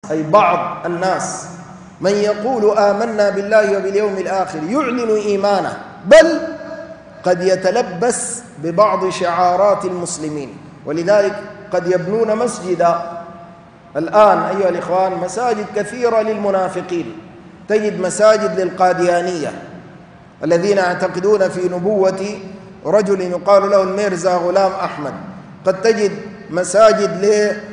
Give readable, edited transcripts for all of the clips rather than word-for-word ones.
أي بعض الناس من يقول آمنا بالله وباليوم الآخر يعلن إيمانه، بل قد يتلبس ببعض شعارات المسلمين. ولذلك قد يبنون مسجدا الآن أيها الإخوان، مساجد كثيرة للمنافقين. تجد مساجد للقاديانية الذين يعتقدون في نبوة رجل يقال له الميرزا غلام أحمد. قد تجد مساجد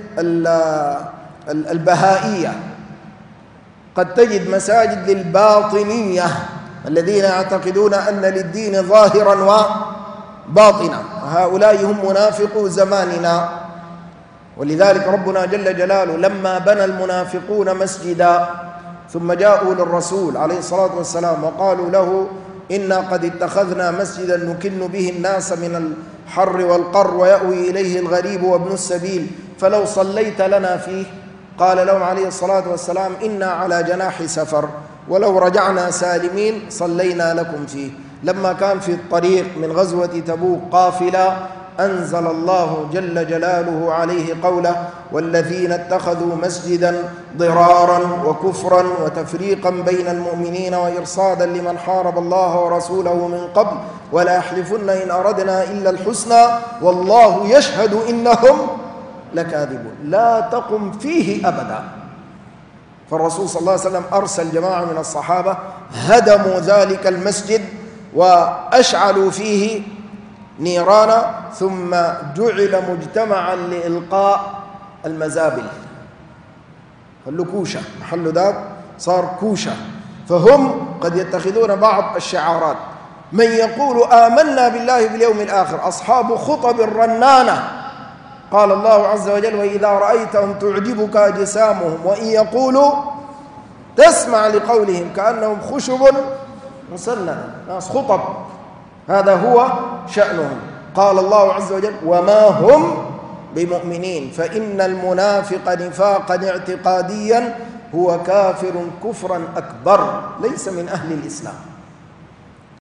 للبهائية، قد تجد مساجد للباطنية الذين يعتقدون أن للدين ظاهرا وباطنا، هؤلاء هم منافقو زماننا. ولذلك ربنا جل جلاله لما بنى المنافقون مسجدا ثم جاءوا للرسول عليه الصلاة والسلام وقالوا له إنا قد اتخذنا مسجدا نكن به الناس من الحر والقر ويأوي إليه الغريب وابن السبيل فلو صليت لنا فيه، قال لهم عليه الصلاة والسلام إنا على جناح سفر ولو رجعنا سالمين صلينا لكم فيه. لما كان في الطريق من غزوة تبوك قافلة أنزل الله جل جلاله عليه قوله والذين اتخذوا مسجدا ضرارا وكفرا وتفريقا بين المؤمنين وإرصادا لمن حارب الله ورسوله من قبل ولا يحلفن إن أردنا إلا الحسنى والله يشهد إنهم لكاذبون، لا تقم فيه أبدا. فالرسول صلى الله عليه وسلم أرسل جماعة من الصحابة هدموا ذلك المسجد وأشعلوا فيه نيرانا، ثم جعل مجتمعا لإلقاء المزابل، خلوا كوشة، محل ذاك صار كوشة. فهم قد يتخذون بعض الشعارات، من يقول آمنا بالله باليوم الآخر أصحاب خطب الرنانة. قال الله عز وجل وإذا رأيتهم تعجبك أجسامهم وإن يقولوا تسمع لقولهم كأنهم خشب مسندة، ناس خطب، هذا هو شأنهم. قال الله عز وجل وما هم بمؤمنين فإن المنافق نفاقا اعتقاديا هو كافر كفرا أكبر ليس من أهل الإسلام.